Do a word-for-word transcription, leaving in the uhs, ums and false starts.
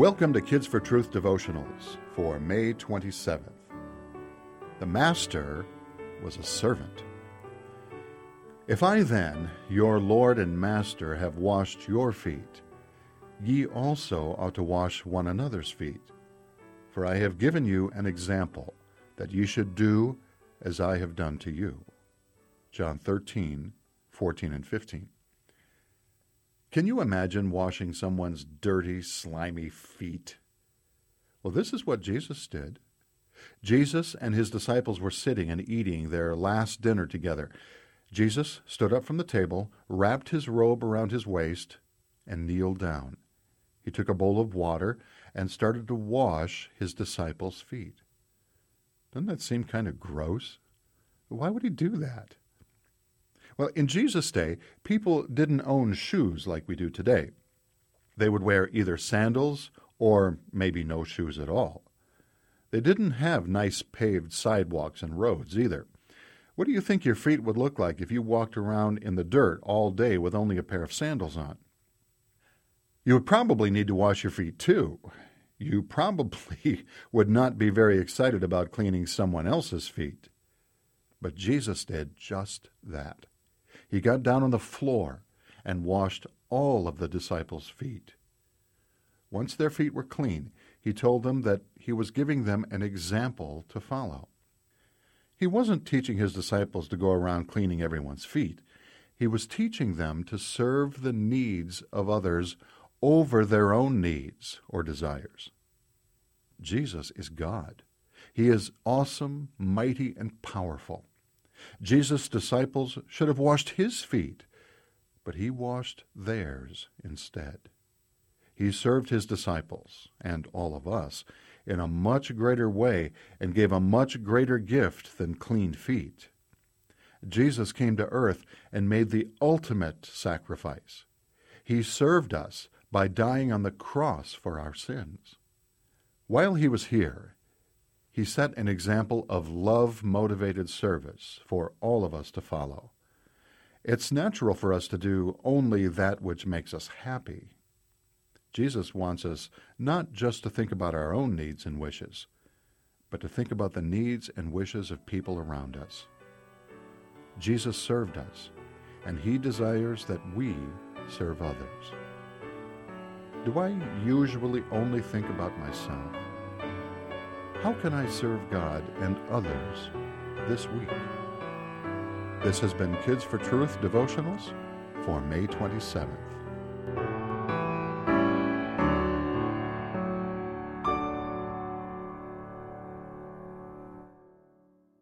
Welcome to Kids for Truth devotionals for May twenty-seventh. The Master was a servant. If I then, your Lord and Master, have washed your feet, ye also ought to wash one another's feet. For I have given you an example, that ye should do as I have done to you. John thirteen, fourteen and fifteen. Can you imagine washing someone's dirty, slimy feet? Well, this is what Jesus did. Jesus and his disciples were sitting and eating their last dinner together. Jesus stood up from the table, wrapped his robe around his waist, and kneeled down. He took a bowl of water and started to wash his disciples' feet. Doesn't that seem kind of gross? Why would he do that? Well, in Jesus' day, people didn't own shoes like we do today. They would wear either sandals or maybe no shoes at all. They didn't have nice paved sidewalks and roads either. What do you think your feet would look like if you walked around in the dirt all day with only a pair of sandals on? You would probably need to wash your feet too. You probably would not be very excited about cleaning someone else's feet. But Jesus did just that. He got down on the floor and washed all of the disciples' feet. Once their feet were clean, he told them that he was giving them an example to follow. He wasn't teaching his disciples to go around cleaning everyone's feet. He was teaching them to serve the needs of others over their own needs or desires. Jesus is God. He is awesome, mighty, and powerful. Jesus' disciples should have washed his feet, but he washed theirs instead. He served his disciples, and all of us, in a much greater way and gave a much greater gift than clean feet. Jesus came to earth and made the ultimate sacrifice. He served us by dying on the cross for our sins. While he was here, he set an example of love-motivated service for all of us to follow. It's natural for us to do only that which makes us happy. Jesus wants us not just to think about our own needs and wishes, but to think about the needs and wishes of people around us. Jesus served us, and he desires that we serve others. Do I usually only think about myself? How can I serve God and others this week? This has been Kids for Truth devotionals for May twenty-seventh.